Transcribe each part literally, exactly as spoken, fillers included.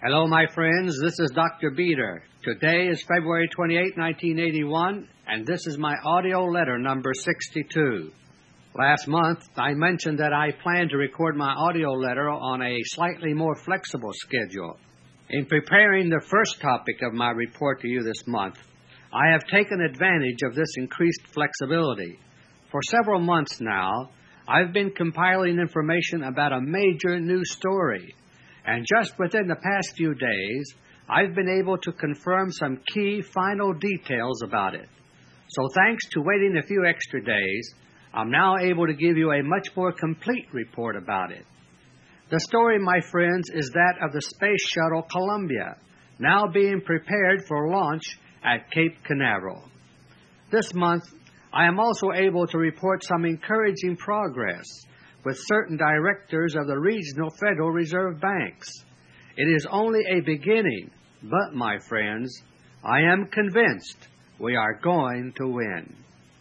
Hello, my friends. This is Doctor Beter. Today is February twenty-eighth, nineteen eighty-one, and this is my audio letter number sixty-two. Last month, I mentioned that I plan to record my audio letter on a slightly more flexible schedule. In preparing the first topic of my report to you this month, I have taken advantage of this increased flexibility. For several months now, I've been compiling information about a major new story. And just within the past few days, I've been able to confirm some key final details about it. So thanks to waiting a few extra days, I'm now able to give you a much more complete report about it. The story, my friends, is that of the Space Shuttle Columbia, now being prepared for launch at Cape Canaveral. This month, I am also able to report some encouraging progress with certain directors of the regional Federal Reserve banks. It is only a beginning, but, my friends, I am convinced we are going to win.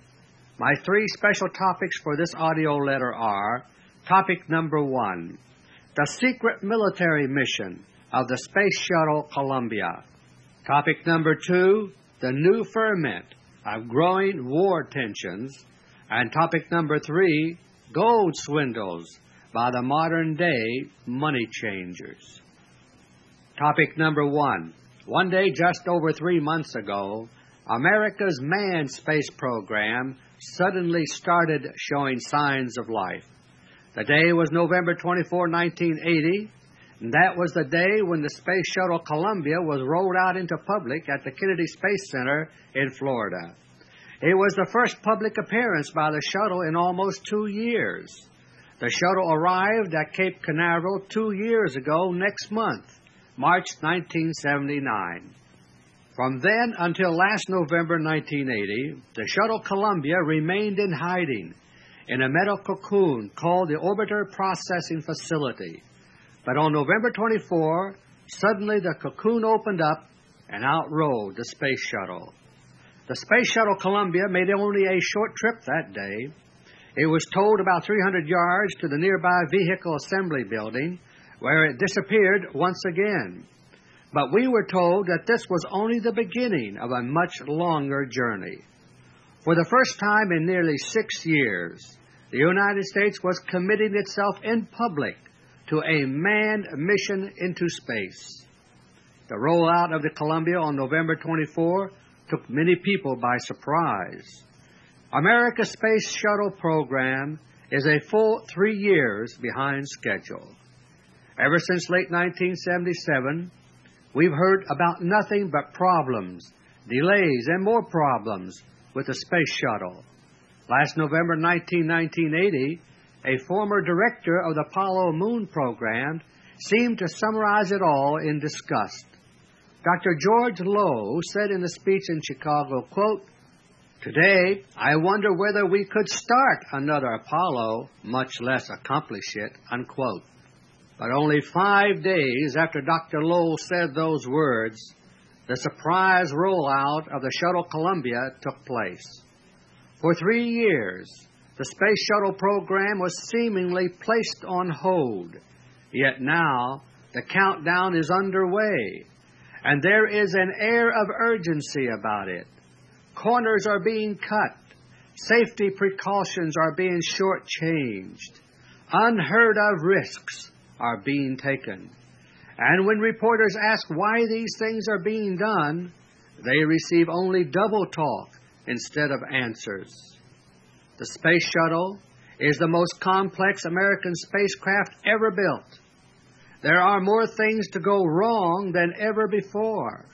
My three special topics for this audio letter are: topic number one, the secret military mission of the Space Shuttle Columbia. Topic number two, the new ferment of growing war tensions. And topic number three, gold swindles by the modern-day money changers. Topic number one. One day just over three months ago, America's manned space program suddenly started showing signs of life. The day was November twenty-fourth, nineteen eighty, and that was the day when the Space Shuttle Columbia was rolled out into public at the Kennedy Space Center in Florida. It was the first public appearance by the shuttle in almost two years. The shuttle arrived at Cape Canaveral two years ago next month, March nineteen seventy-nine. From then until last November nineteen eighty, the shuttle Columbia remained in hiding in a metal cocoon called the Orbiter Processing Facility. But on November twenty-fourth, suddenly the cocoon opened up and out rolled the space shuttle. The Space Shuttle Columbia made only a short trip that day. It was towed about three hundred yards to the nearby Vehicle Assembly Building, where it disappeared once again. But we were told that this was only the beginning of a much longer journey. For the first time in nearly six years, the United States was committing itself in public to a manned mission into space. The rollout of the Columbia on November twenty-fourth took many people by surprise. America's Space Shuttle program is a full three years behind schedule. Ever since late nineteen seventy-seven, we've heard about nothing but problems, delays, and more problems with the Space Shuttle. Last November nineteen eighty, a former director of the Apollo Moon program seemed to summarize it all in disgust. Doctor George Low said in a speech in Chicago, quote, "Today, I wonder whether we could start another Apollo, much less accomplish it," unquote. But only five days after Doctor Low said those words, the surprise rollout of the Shuttle Columbia took place. For three years, the Space Shuttle program was seemingly placed on hold. Yet now, the countdown is underway, and there is an air of urgency about it. Corners are being cut. Safety precautions are being shortchanged. Unheard of risks are being taken. And when reporters ask why these things are being done, they receive only double talk instead of answers. The Space Shuttle is the most complex American spacecraft ever built. There are more things to go wrong than ever before.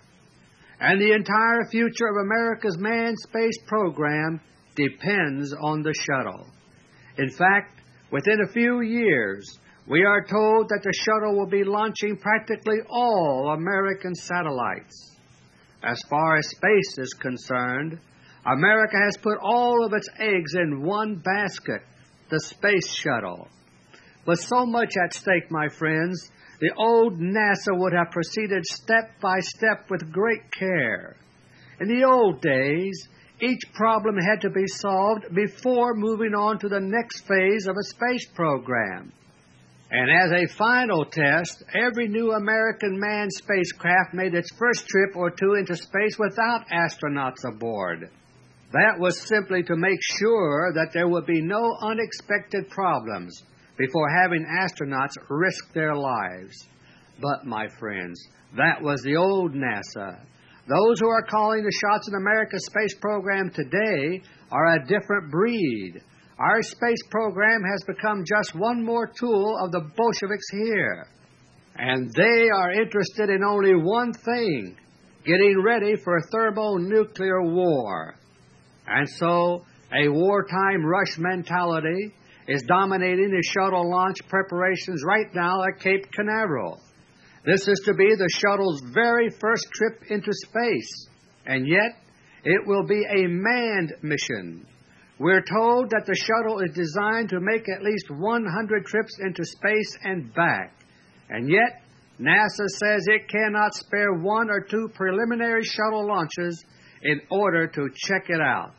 And the entire future of America's manned space program depends on the shuttle. In fact, within a few years, we are told that the shuttle will be launching practically all American satellites. As far as space is concerned, America has put all of its eggs in one basket, the Space Shuttle. With so much at stake, my friends, the old NASA would have proceeded step by step with great care. In the old days, each problem had to be solved before moving on to the next phase of a space program. And as a final test, every new American manned spacecraft made its first trip or two into space without astronauts aboard. That was simply to make sure that there would be no unexpected problems before having astronauts risk their lives. But, my friends, that was the old NASA. Those who are calling the shots in America's space program today are a different breed. Our space program has become just one more tool of the Bolsheviks here. And they are interested in only one thing, getting ready for a thermonuclear war. And so, a wartime rush mentality is dominating the shuttle launch preparations right now at Cape Canaveral. This is to be the shuttle's very first trip into space, and yet it will be a manned mission. We're told that the shuttle is designed to make at least one hundred trips into space and back, and yet NASA says it cannot spare one or two preliminary shuttle launches in order to check it out.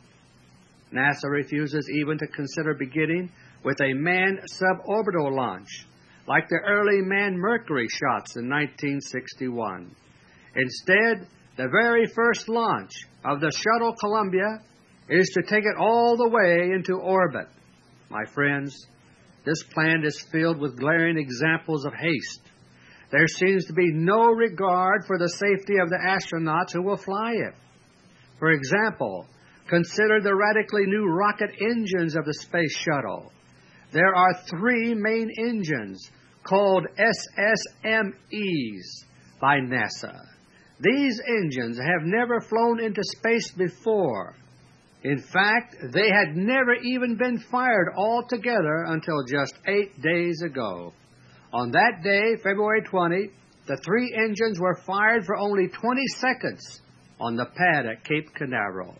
NASA refuses even to consider beginning with a manned suborbital launch, like the early manned Mercury shots in nineteen sixty-one. Instead, the very first launch of the shuttle Columbia is to take it all the way into orbit. My friends, this plan is filled with glaring examples of haste. There seems to be no regard for the safety of the astronauts who will fly it. For example, consider the radically new rocket engines of the space shuttle. There are three main engines called S S M Es by NASA. These engines have never flown into space before. In fact, they had never even been fired altogether until just eight days ago. On that day, February twentieth, the three engines were fired for only twenty seconds on the pad at Cape Canaveral.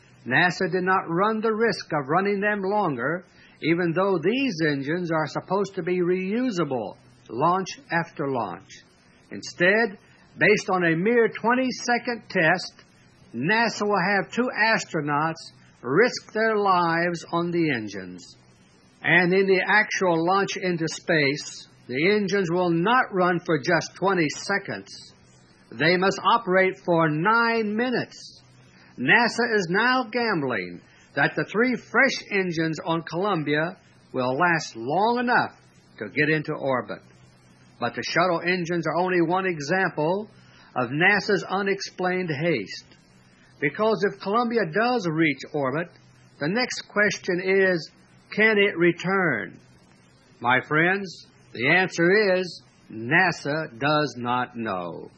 NASA did not run the risk of running them longer, even though these engines are supposed to be reusable launch after launch. Instead, based on a mere twenty-second test, NASA will have two astronauts risk their lives on the engines. And in the actual launch into space, the engines will not run for just twenty seconds. They must operate for nine minutes. NASA is now gambling that the three fresh engines on Columbia will last long enough to get into orbit. But the shuttle engines are only one example of NASA's unexplained haste. Because if Columbia does reach orbit, the next question is, can it return? My friends, the answer is NASA does not know.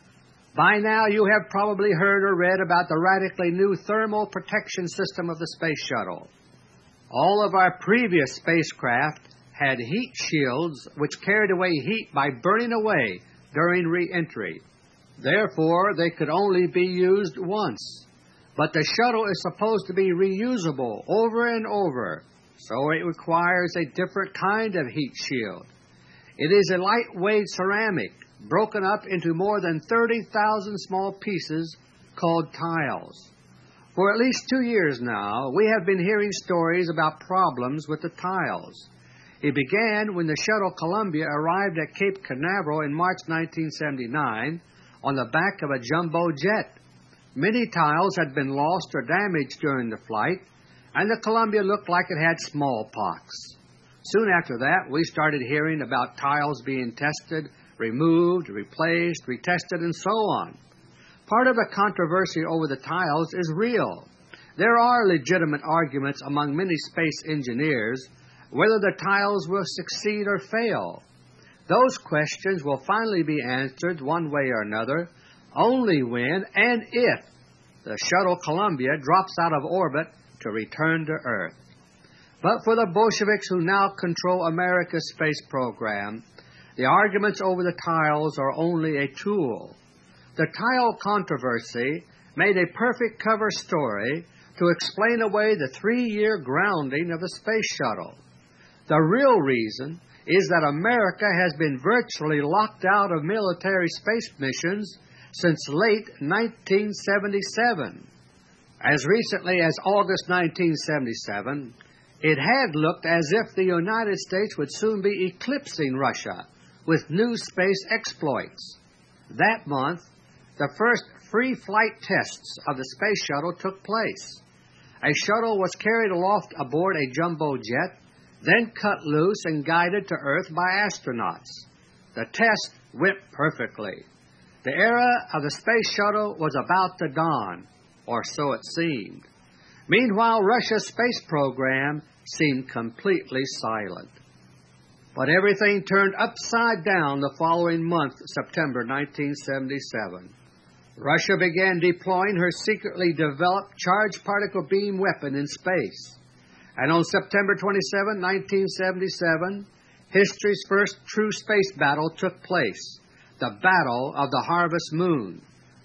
By now you have probably heard or read about the radically new thermal protection system of the space shuttle. All of our previous spacecraft had heat shields which carried away heat by burning away during re-entry. Therefore, they could only be used once. But the shuttle is supposed to be reusable over and over, so it requires a different kind of heat shield. It is a lightweight ceramic broken up into more than thirty thousand small pieces called tiles. For at least two years now, we have been hearing stories about problems with the tiles. It began when the shuttle Columbia arrived at Cape Canaveral in March nineteen seventy-nine on the back of a jumbo jet. Many tiles had been lost or damaged during the flight, and the Columbia looked like it had smallpox. Soon after that, we started hearing about tiles being tested, removed, replaced, retested, and so on. Part of the controversy over the tiles is real. There are legitimate arguments among many space engineers whether the tiles will succeed or fail. Those questions will finally be answered one way or another only when and if the shuttle Columbia drops out of orbit to return to Earth. But for the Bolsheviks who now control America's space program, the arguments over the tiles are only a tool. The tile controversy made a perfect cover story to explain away the three-year grounding of the space shuttle. The real reason is that America has been virtually locked out of military space missions since late nineteen seventy-seven. As recently as August nineteen seventy-seven, It had looked as if the United States would soon be eclipsing Russia with new space exploits. That month, the first free flight tests of the space shuttle took place. A shuttle was carried aloft aboard a jumbo jet, then cut loose and guided to Earth by astronauts. The test went perfectly. The era of the space shuttle was about to dawn, or so it seemed. Meanwhile, Russia's space program seemed completely silent. But everything turned upside down the following month, September nineteen seventy-seven. Russia began deploying her secretly developed charged particle beam weapon in space. And on September twenty-seventh, nineteen seventy-seven, history's first true space battle took place, the Battle of the Harvest Moon.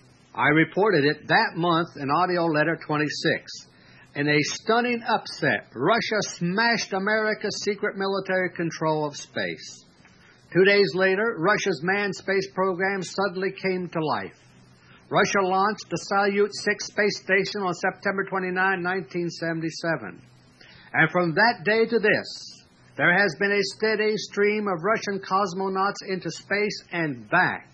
I reported it that month in AUDIO LETTER twenty-six. In a stunning upset, Russia smashed America's secret military control of space. Two days later, Russia's manned space program suddenly came to life. Russia launched the Salyut six space station on September twenty-ninth, nineteen seventy-seven. And from that day to this, there has been a steady stream of Russian cosmonauts into space and back.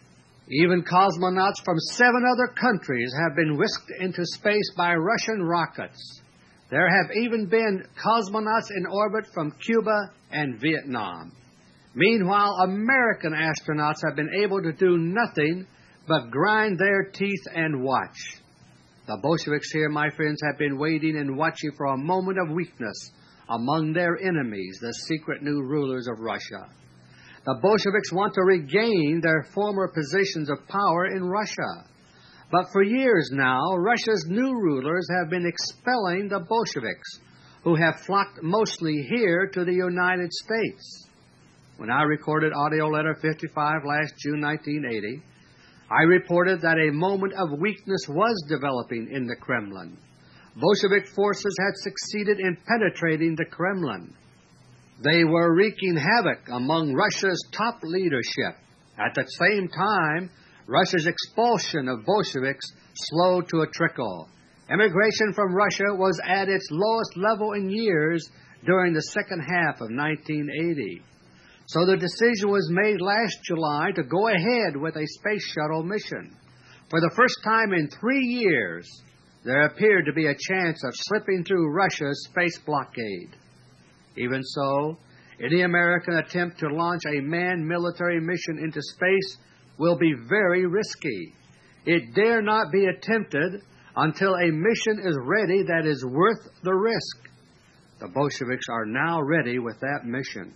Even cosmonauts from seven other countries have been whisked into space by Russian rockets. There have even been cosmonauts in orbit from Cuba and Vietnam. Meanwhile, American astronauts have been able to do nothing but grind their teeth and watch. The Bolsheviks here, my friends, have been waiting and watching for a moment of weakness among their enemies, the secret new rulers of Russia. The Bolsheviks want to regain their former positions of power in Russia. But for years now, Russia's new rulers have been expelling the Bolsheviks, who have flocked mostly here to the United States. When I recorded AUDIO LETTER fifty-five last June nineteen eighty, I reported that a moment of weakness was developing in the Kremlin. Bolshevik forces had succeeded in penetrating the Kremlin. They were wreaking havoc among Russia's top leadership. At the same time, Russia's expulsion of Bolsheviks slowed to a trickle. Immigration from Russia was at its lowest level in years during the second half of nineteen eighty. So the decision was made last July to go ahead with a space shuttle mission. For the first time in three years, there appeared to be a chance of slipping through Russia's space blockade. Even so, any American attempt to launch a manned military mission into space will be very risky. It dare not be attempted until a mission is ready that is worth the risk. The Bolsheviks are now ready with that mission.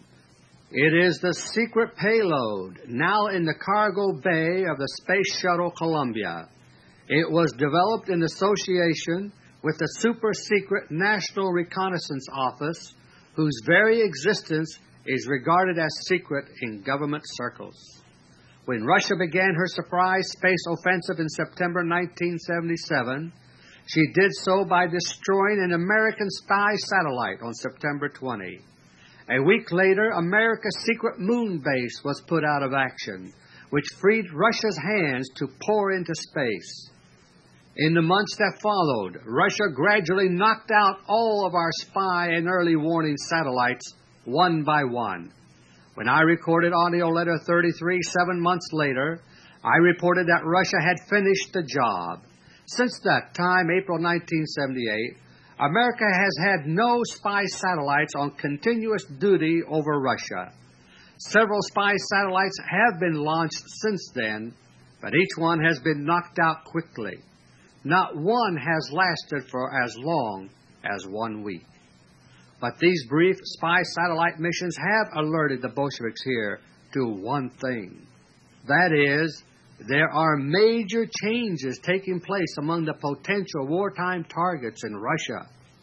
It is the secret payload, now in the cargo bay of the Space Shuttle Columbia. It was developed in association with the super-secret National Reconnaissance Office, whose very existence is regarded as secret in government circles. When Russia began her surprise space offensive in September nineteen seventy-seven, she did so by destroying an American spy satellite on September twentieth. A week later, America's secret moon base was put out of action, which freed Russia's hands to pour into space. In the months that followed, Russia gradually knocked out all of our spy and early warning satellites one by one. When I recorded AUDIO LETTER thirty-three seven months later, I reported that Russia had finished the job. Since that time, April nineteen seventy-eight, America has had no spy satellites on continuous duty over Russia. Several spy satellites have been launched since then, but each one has been knocked out quickly. Not one has lasted for as long as one week. But these brief spy satellite missions have alerted the Bolsheviks here to one thing. That is, there are major changes taking place among the potential wartime targets in Russia.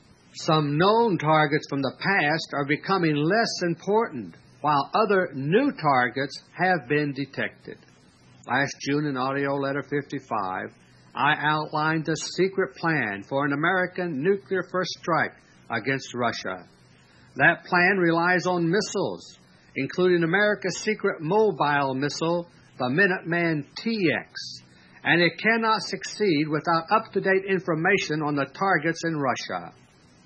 Some known targets from the past are becoming less important, while other new targets have been detected. Last June in AUDIO LETTER fifty-five, I outlined the secret plan for an American nuclear first strike against Russia. That plan relies on missiles, including America's secret mobile missile, the Minuteman T X, and it cannot succeed without up-to-date information on the targets in Russia.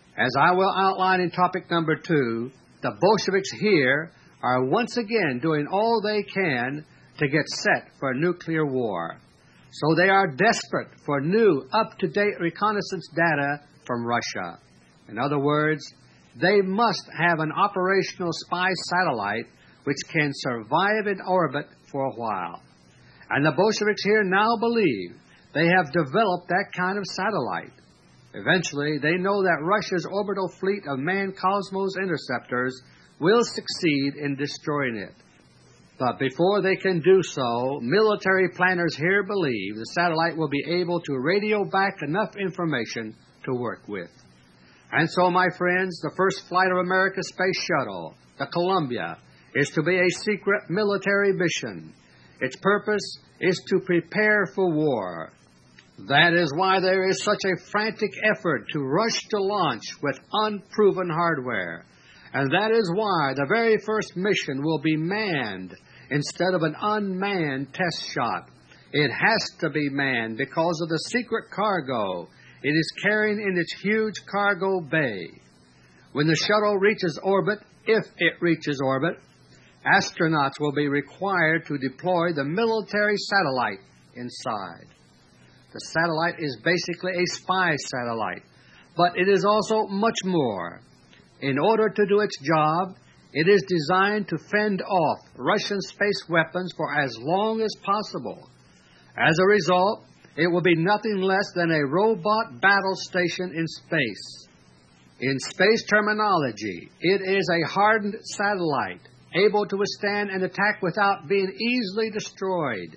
As I will outline in topic number two, the Bolsheviks here are once again doing all they can to get set for nuclear war. So they are desperate for new, up-to-date reconnaissance data from Russia. In other words, they must have an operational spy satellite which can survive in orbit for a while. And the Bolsheviks here now believe they have developed that kind of satellite. Eventually, they know that Russia's orbital fleet of manned Cosmos interceptors will succeed in destroying it. But before they can do so, military planners here believe the satellite will be able to radio back enough information to work with. And so, my friends, the first flight of America's space shuttle, the Columbia, is to be a secret military mission. Its purpose is to prepare for war. That is why there is such a frantic effort to rush to launch with unproven hardware. And that is why the very first mission will be manned instead of an unmanned test shot. It has to be manned because of the secret cargo it is carrying in its huge cargo bay. When the shuttle reaches orbit, if it reaches orbit, astronauts will be required to deploy the military satellite inside. The satellite is basically a spy satellite, but it is also much more. In order to do its job, it is designed to fend off Russian space weapons for as long as possible. As a result, it will be nothing less than a robot battle station in space. In space terminology, it is a hardened satellite, able to withstand an attack without being easily destroyed.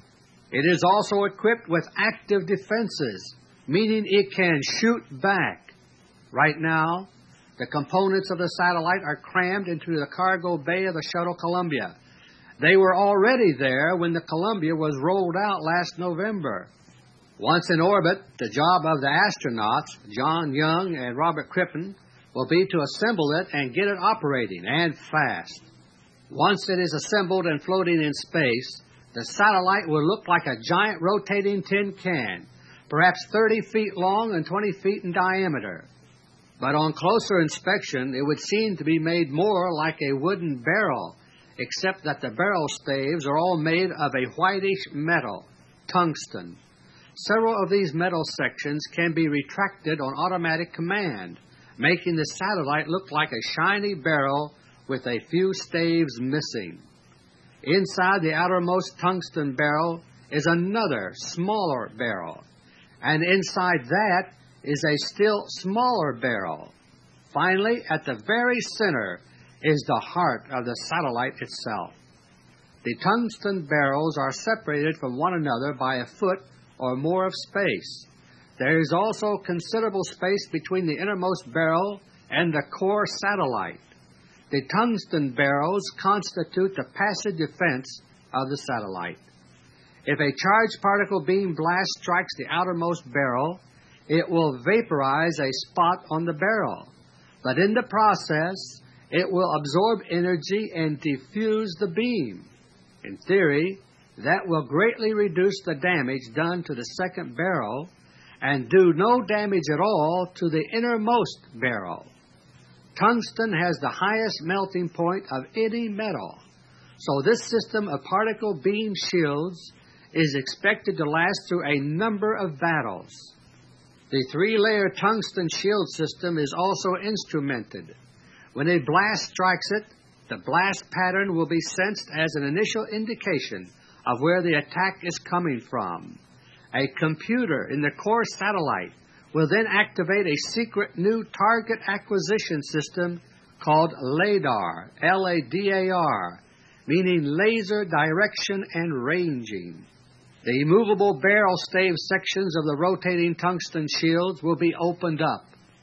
It is also equipped with active defenses, meaning it can shoot back. Right now, the components of the satellite are crammed into the cargo bay of the shuttle Columbia. They were already there when the Columbia was rolled out last November. Once in orbit, the job of the astronauts, John Young and Robert Crippen, will be to assemble it and get it operating, and fast. Once it is assembled and floating in space, the satellite will look like a giant rotating tin can, perhaps thirty feet long and twenty feet in diameter. But on closer inspection, it would seem to be made more like a wooden barrel, except that the barrel staves are all made of a whitish metal, tungsten. Several of these metal sections can be retracted on automatic command, making the satellite look like a shiny barrel with a few staves missing. Inside the outermost tungsten barrel is another, smaller barrel, and inside that is a still smaller barrel. Finally, at the very center is the heart of the satellite itself. The tungsten barrels are separated from one another by a foot or more of space. There is also considerable space between the innermost barrel and the core satellite. The tungsten barrels constitute the passive defense of the satellite. If a charged particle beam blast strikes the outermost barrel, it will vaporize a spot on the barrel. But in the process, it will absorb energy and diffuse the beam. In theory, that will greatly reduce the damage done to the second barrel and do no damage at all to the innermost barrel. Tungsten has the highest melting point of any metal, so this system of particle beam shields is expected to last through a number of battles. The three-layer tungsten shield system is also instrumented. When a blast strikes it, the blast pattern will be sensed as an initial indication of where the attack is coming from. A computer in the core satellite will then activate a secret new target acquisition system called LADAR, L A D A R, meaning laser direction and ranging. The movable barrel stave sections of the rotating tungsten shields will be opened up.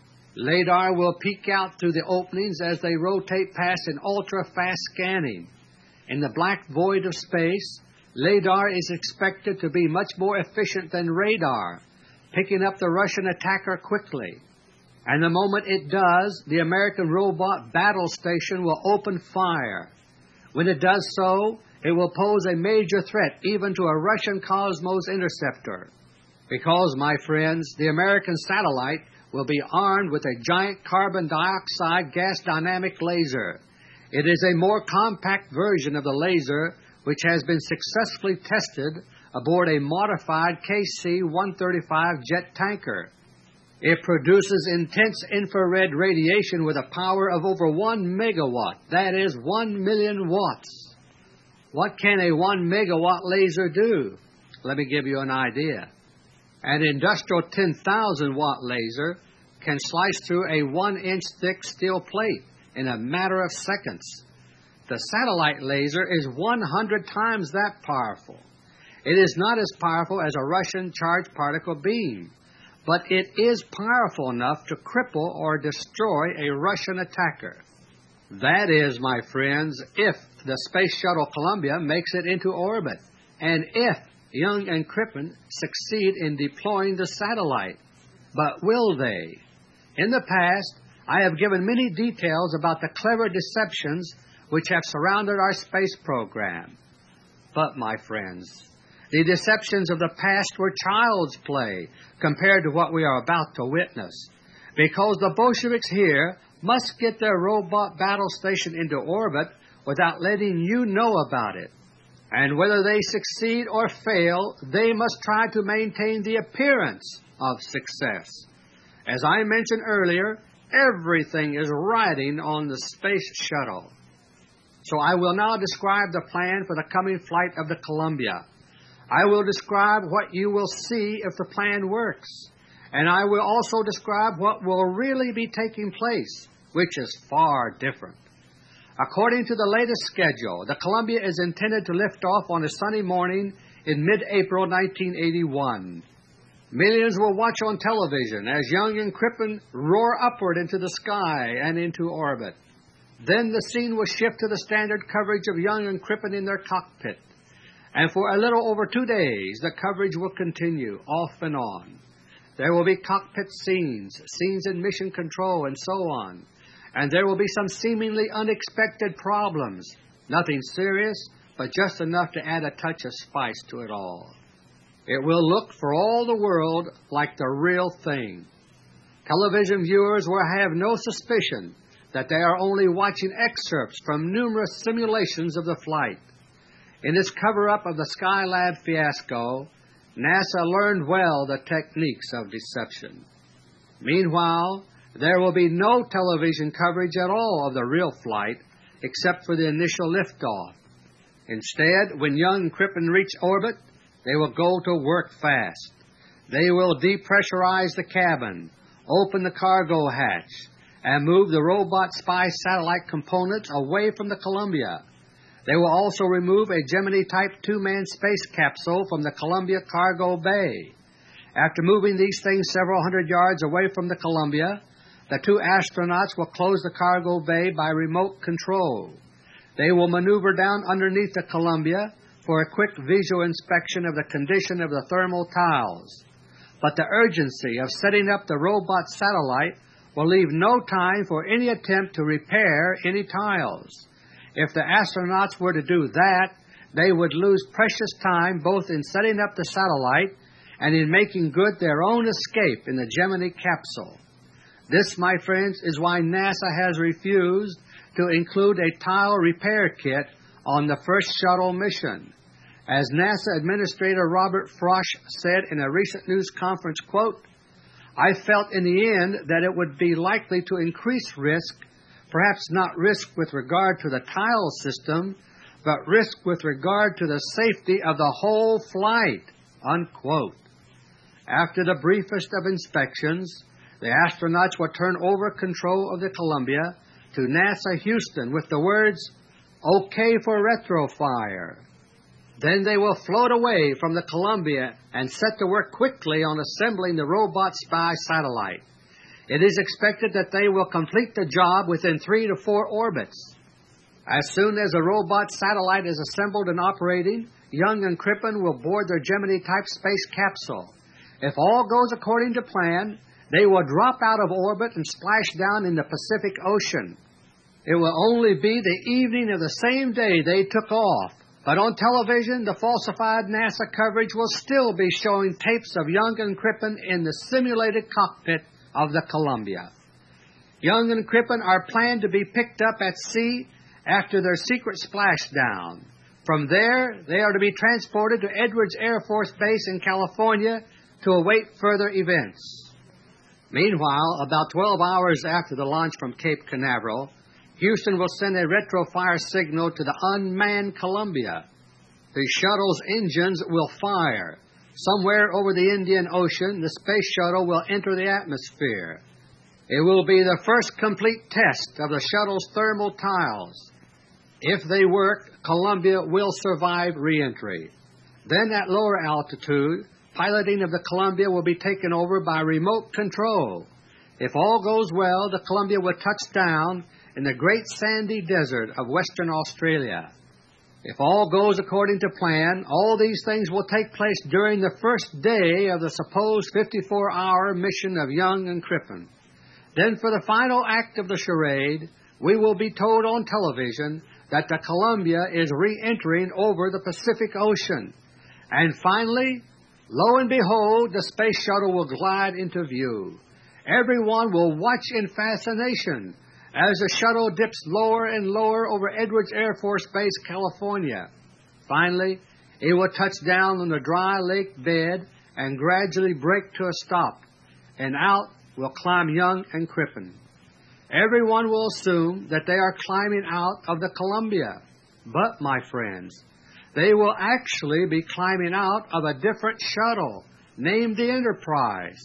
LADAR will peek out through the openings as they rotate past an ultra-fast scanning. In the black void of space, LADAR is expected to be much more efficient than radar, picking up the Russian attacker quickly. And the moment it does, the American robot battle station will open fire. When it does so, it will pose a major threat even to a Russian Cosmos interceptor. Because, my friends, the American satellite will be armed with a giant carbon dioxide gas dynamic laser. It is a more compact version of the laser which has been successfully tested aboard a modified K C one thirty-five jet tanker. It produces intense infrared radiation with a power of over one megawatt, that is, one million watts. What can a one megawatt laser do? Let me give you an idea. An industrial ten thousand watt laser can slice through a one inch thick steel plate in a matter of seconds. The satellite laser is one hundred times that powerful. It is not as powerful as a Russian charged particle beam, but it is powerful enough to cripple or destroy a Russian attacker. That is, my friends, if the Space Shuttle Columbia makes it into orbit, and if Young and Crippen succeed in deploying the satellite. But will they? In the past, I have given many details about the clever deceptions which have surrounded our space program. But, my friends, the deceptions of the past were child's play compared to what we are about to witness, because the Bolsheviks here must get their robot battle station into orbit without letting you know about it. And whether they succeed or fail, they must try to maintain the appearance of success. As I mentioned earlier, everything is riding on the space shuttle. So I will now describe the plan for the coming flight of the Columbia. I will describe what you will see if the plan works. And I will also describe what will really be taking place, which is far different. According to the latest schedule, the Columbia is intended to lift off on a sunny morning in mid-April nineteen eighty-one. Millions will watch on television as Young and Crippen roar upward into the sky and into orbit. Then the scene will shift to the standard coverage of Young and Crippen in their cockpit. And for a little over two days, the coverage will continue, off and on. There will be cockpit scenes, scenes in mission control, and so on. And there will be some seemingly unexpected problems. Nothing serious, but just enough to add a touch of spice to it all. It will look for all the world like the real thing. Television viewers will have no suspicion that they are only watching excerpts from numerous simulations of the flight. In its cover-up of the Skylab fiasco, NASA learned well the techniques of deception. Meanwhile, there will be no television coverage at all of the real flight except for the initial liftoff. Instead, when Young and Crippen reach orbit, they will go to work fast. They will depressurize the cabin, open the cargo hatch, and move the robot spy satellite components away from the Columbia. They will also remove a Gemini-type two-man space capsule from the Columbia cargo bay. After moving these things several hundred yards away from the Columbia, the two astronauts will close the cargo bay by remote control. They will maneuver down underneath the Columbia for a quick visual inspection of the condition of the thermal tiles. But the urgency of setting up the robot satellite will leave no time for any attempt to repair any tiles. If the astronauts were to do that, they would lose precious time both in setting up the satellite and in making good their own escape in the Gemini capsule. This, my friends, is why NASA has refused to include a tile repair kit on the first shuttle mission. As NASA Administrator Robert Frosch said in a recent news conference, quote, "I felt in the end that it would be likely to increase risk, perhaps not risk with regard to the tile system, but risk with regard to the safety of the whole flight," unquote. After the briefest of inspections, the astronauts will turn over control of the Columbia to NASA Houston with the words, "Okay for retrofire." Then they will float away from the Columbia and set to work quickly on assembling the robot spy satellite. It is expected that they will complete the job within three to four orbits. As soon as the robot satellite is assembled and operating, Young and Crippen will board their Gemini-type space capsule. If all goes according to plan, they will drop out of orbit and splash down in the Pacific Ocean. It will only be the evening of the same day they took off, but on television, the falsified NASA coverage will still be showing tapes of Young and Crippen in the simulated cockpit of the Columbia. Young and Crippen are planned to be picked up at sea after their secret splashdown. From there, they are to be transported to Edwards Air Force Base in California to await further events. Meanwhile, about twelve hours after the launch from Cape Canaveral, Houston will send a retrofire signal to the unmanned Columbia. The shuttle's engines will fire. Somewhere over the Indian Ocean, the space shuttle will enter the atmosphere. It will be the first complete test of the shuttle's thermal tiles. If they work, Columbia will survive re-entry. Then at lower altitude, piloting of the Columbia will be taken over by remote control. If all goes well, the Columbia will touch down in the great sandy desert of Western Australia. If all goes according to plan, all these things will take place during the first day of the supposed fifty-four hour mission of Young and Crippen. Then for the final act of the charade, we will be told on television that the Columbia is re-entering over the Pacific Ocean. And finally, lo and behold, the space shuttle will glide into view. Everyone will watch in fascination as the shuttle dips lower and lower over Edwards Air Force Base, California. Finally, it will touch down on the dry lake bed and gradually break to a stop, and out will climb Young and Crippen. Everyone will assume that they are climbing out of the Columbia. But, my friends, they will actually be climbing out of a different shuttle named the Enterprise.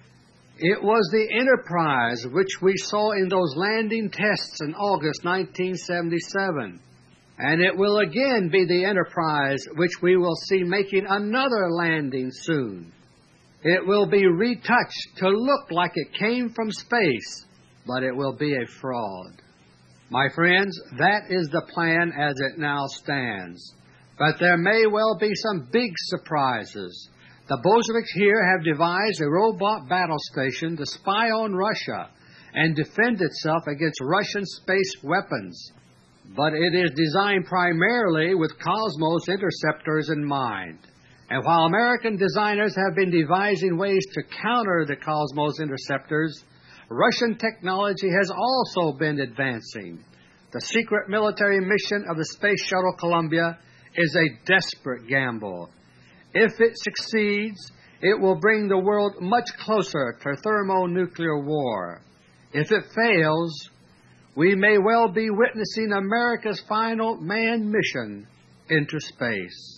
It was the Enterprise which we saw in those landing tests in August nineteen seventy-seven. And it will again be the Enterprise which we will see making another landing soon. It will be retouched to look like it came from space, but it will be a fraud. My friends, that is the plan as it now stands. But there may well be some big surprises. The Bolsheviks here have devised a robot battle station to spy on Russia and defend itself against Russian space weapons. But it is designed primarily with Cosmos interceptors in mind. And while American designers have been devising ways to counter the Cosmos interceptors, Russian technology has also been advancing. The secret military mission of the Space Shuttle Columbia is a desperate gamble. If it succeeds, it will bring the world much closer to thermonuclear war. If it fails, we may well be witnessing America's final manned mission into space.